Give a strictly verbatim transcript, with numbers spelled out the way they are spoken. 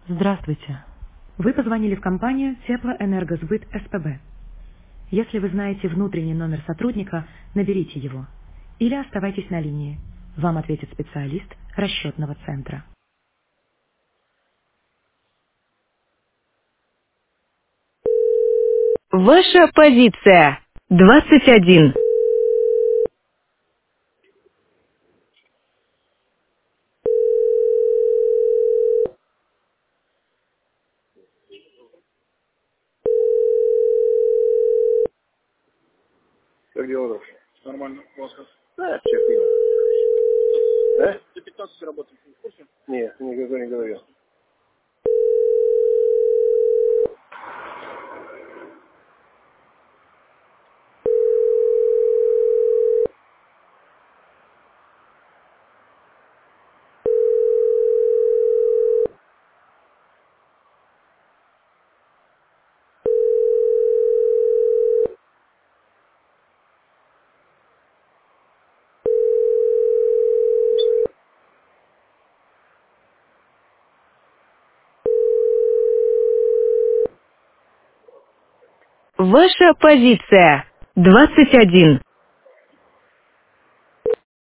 Здравствуйте. Вы позвонили в компанию Теплоэнергосбыт СПБ. Если вы знаете внутренний номер сотрудника, наберите его. Или оставайтесь на линии. Вам ответит специалист расчетного центра. Ваша позиция. двадцать один. Как дела вообще? Нормально. У вас как? Да, терпимо. Да? До пятнадцати работаем, в курсе? Нет, никогда не говорил. Ваша позиция. двадцать один.